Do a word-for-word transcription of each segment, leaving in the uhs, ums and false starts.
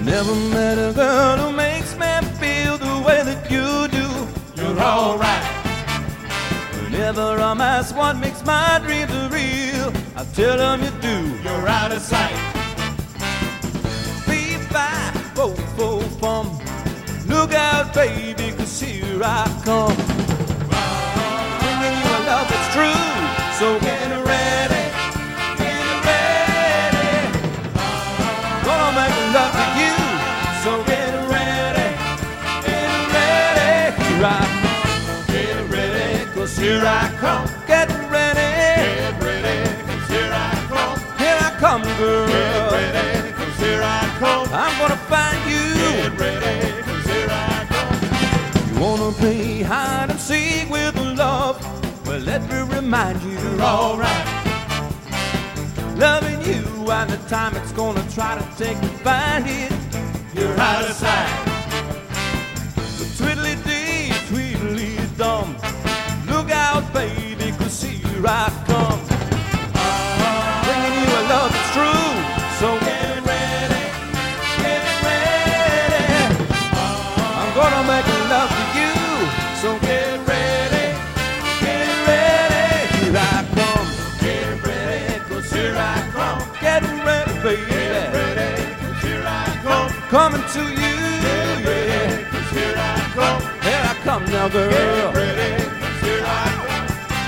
Never met a girl who makes me feel the way that you do. You're alright. Whenever I'm asked what makes my dreams real, I tell them you do. You're out of sight. Three, five, four, four, bum. Look out, baby, 'cause here I come. Bringing you a love that's true. So get ready, get ready. Gonna make love to you. So get ready, get ready. Here I come, Get ready, 'cause here I come. Get ready, get ready, 'cause here I come. here I come, girl. Get ready, 'cause here I come. I'm gonna find you. Get ready, 'cause here I come. You wanna play hide and seek with love? Well, let me remind you, You're alright. loving you and the time it's gonna try to take and find it. You're out of sight. But twiddly dee, tweedly dum. Look out, baby, 'cause here I come. Bringing you a love that's true. So get ready, get ready. I'm gonna make love to you. So get ready, get ready. Here I come. Get ready, 'cause here I come. Get ready, baby. Get ready, 'cause here I come. Coming to you, Get ready, yeah. 'cause here I come. Here I come now, girl. Get ready, 'cause here I come.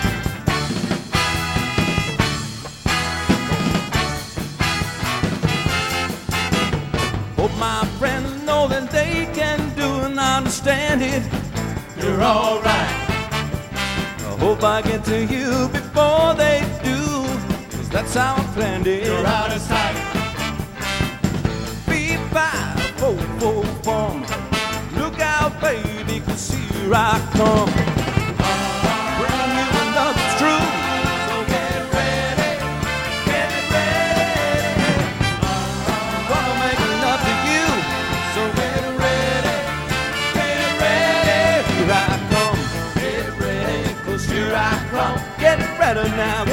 Hope my friends know that they can do and understand it. You're alright. I hope I get to you before they do, 'cause that's how I planned it. You're out of sight. Three, five, four, four, bum. Look out, baby, 'cause here I come. Bringing you a love that's true. So get ready, get ready. I'm gonna make love to you. So get ready, get ready. Here I come. Get ready, 'cause here I come. Get ready now,